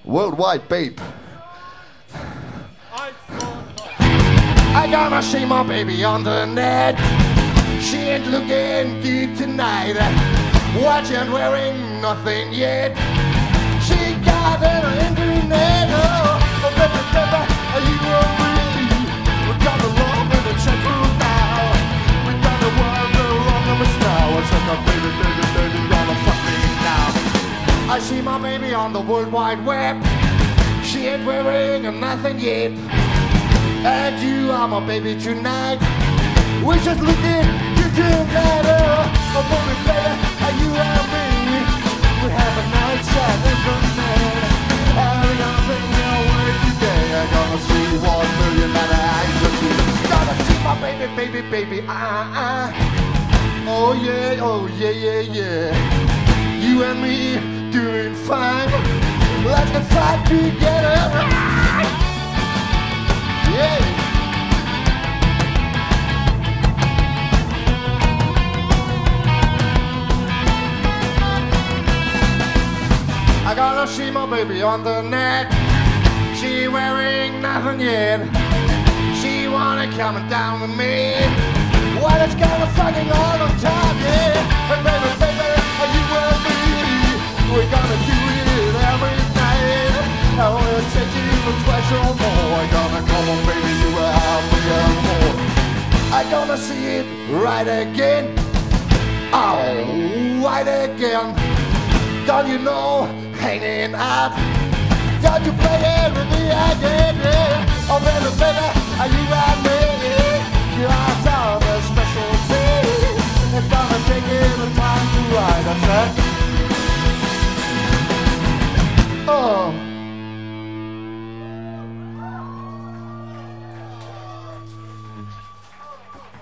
Worldwide babe. I gonna see my baby on the net. She ain't looking good tonight. Watching wearing nothing yet. She got an internet. Oh, baby, you and me. We got the love in the central now. We got the world around us now. It's like a baby, gonna fuck me now. I see my baby on the World Wide Web. She ain't wearing nothing yet. And you are my baby tonight. We're just looking together. Oh, baby, you and me. We have a nice chat in the night. And we're gonna bring your way today. I'm gonna see 1 million eyes of you. Gonna see my baby, Oh yeah. You and me doing fine. Let's get fly together. Yeah. I gotta see my baby on the net. She wearing nothing yet. She wanna come down with me. Well, it's kinda fucking all the time, yeah. And baby, you and me, we're gonna do it every night. I wanna take you twice or more. I gonna come on, baby, you will have me and more. I gonna see it right again. Oh, right again. Don't you know, hanging out. Don't you play it with me again, yeah. Oh, baby, are you and me? You are a special day. It's gonna take it a time to ride. I said.